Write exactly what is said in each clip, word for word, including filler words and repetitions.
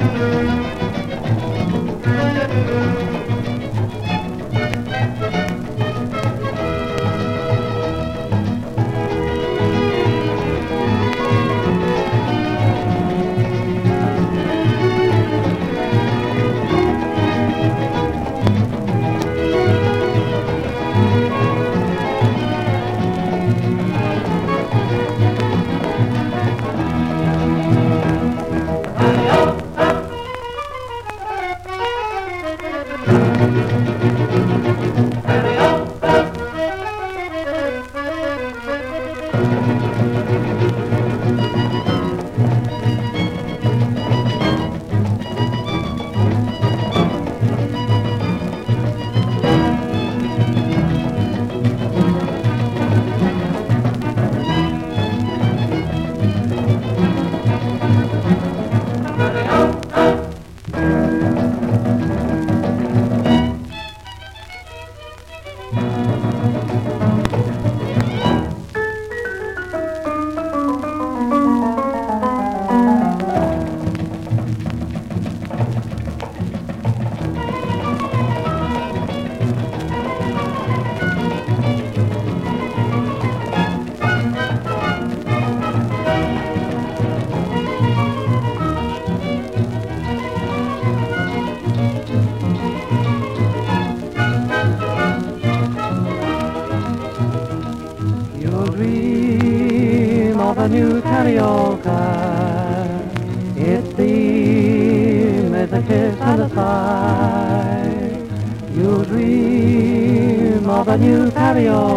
Dream of a new carioca. Its theme is a kiss and a sigh. You dream of a new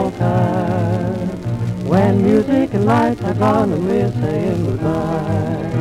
carioca when music and lights are gone and we're saying goodbye.